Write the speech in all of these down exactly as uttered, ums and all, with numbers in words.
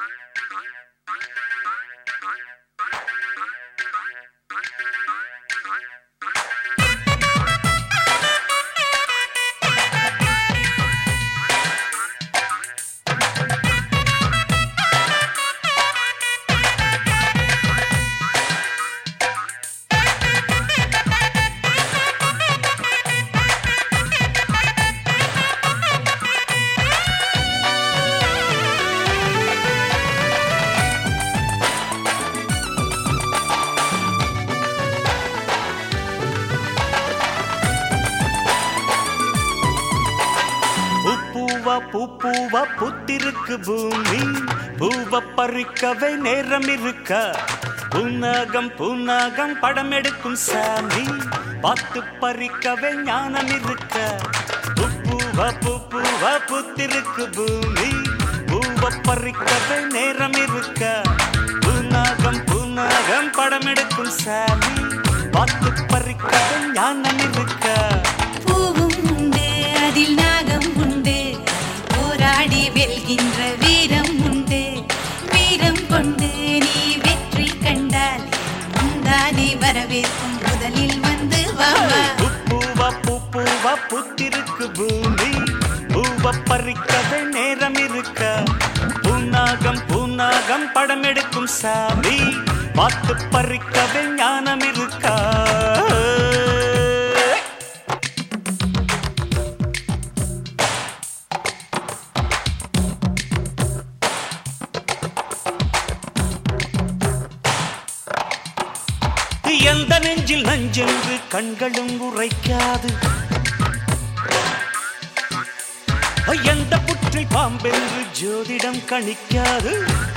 பூப்பூவா புத்திருக்கு பூமி பூவ பறிக்கவே நேரம் இருக்க புன்னகம் புன்னகம் படம் எடுக்கும் சாமி பார்த்து பறிக்கவே ஞானம் இருக்க பூப்பூவா பூப்பூவா புத்திருக்கு பூமி பூவ பறிக்கவே நேரம் இருக்க புன்னகம் புன்னகம் படம் எடுக்கும் சாமி பார்த்து பறிக்கவே ஞானம் இருக்க பூவும் உண்டு அதில் நாகம் உண்டு போராடி வெல்கின்ற வீரம் உண்டு வீரம் கொண்டு நீ வெற்றி கண்டால் முந்தாதி வரவேற்கும் முதலில் வந்து வாவா பூவா பூப்பூவா புத்திருக்கு பூமி பூவ பறிக்கவே நேரம் இருக்க பூநாகம் பூநாகம் படம் எடுக்கும் சாமி பார்த்து பறிக்கவே ஞானம் இருக்கா எந்த நெஞ்சில் நஞ்சென்று கண்களும் உரைக்காது எந்த புற்றில் பாம்பென்று ஜோதிடம் கணிக்காது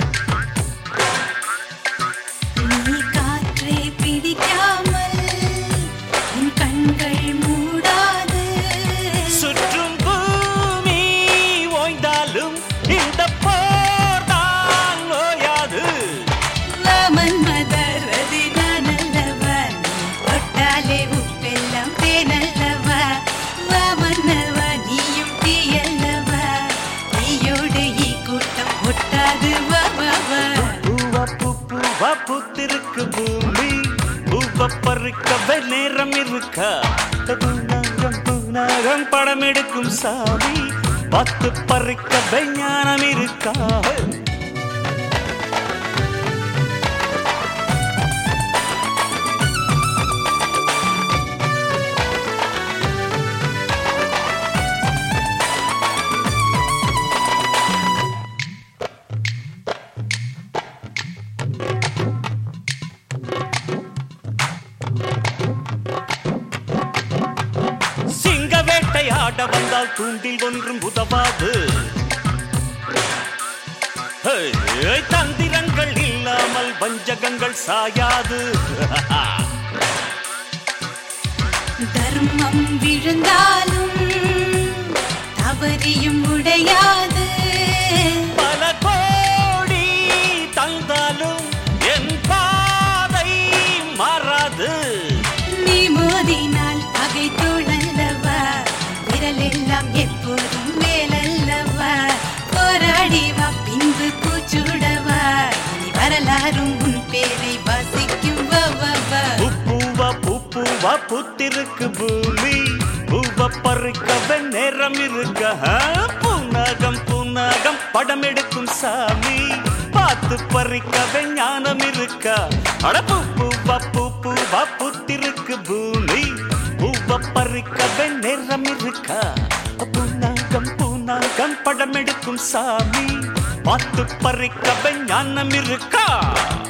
நீ காற்றை பிடிக்காமல் உன் கண்கள் மூடாது சுற்றும் பூமி ஓய்ந்தாலும் இந்த போர் தான் ஓயாது வாமன் மதரதி நானல்லவா தொட்டாலே உப்பெல்லாம் தேனல்லவா வாமன்னவா நீயும் தீயல்லவா நீயோடு ஈ கூட்டம் ஒட்டாது வா வா வா பூவா பூப்பூவா புத்திருக்கு பூமி பூவ பறிக்கவே நேரம் இருக்கா பூநாகம் பூநாகம் படம் எடுக்கும் சாமி பார்த்து பறிக்கவே ஞானம் இருக்கா ஆட வந்தால் தூண்டில் ஒன்றும் உதவாது தந்திரங்கள் இல்லாமல் வஞ்சகங்கள் சாயாது தர்மம் விழுந்தாலும் தவறியும் உடையாது பல கோடி தந்தாலும் என் பாதை மாறாது நீ மோதினால் பகை தோழல்லவா விரலெல்லாம் எப்போதும் மேலல்லவா போராடி வா பின்பு கூச்சுடவா இனி வரலாறும் உன் பேரை வாசிக்கும் வா வா வா பூப்பூவா பூப்பூவா புத்திருக்கு பூமி பூவ பறிக்கவே நேரம் இருக்க பூநாகம் பூநாகம் படம் எடுக்கும் சாமி பார்த்து பறிக்கவே ஞானம் இருக்கா அட பூப்பூவா பூப்பூவா புத்திருக்கு பூமி பூவ பறிக்கவே நேரம் இருக்கா பூநாகம் பூநாகம் படம் எடுக்கும் சாமி பார்த்து பறிக்கவே ஞானம் இருக்கா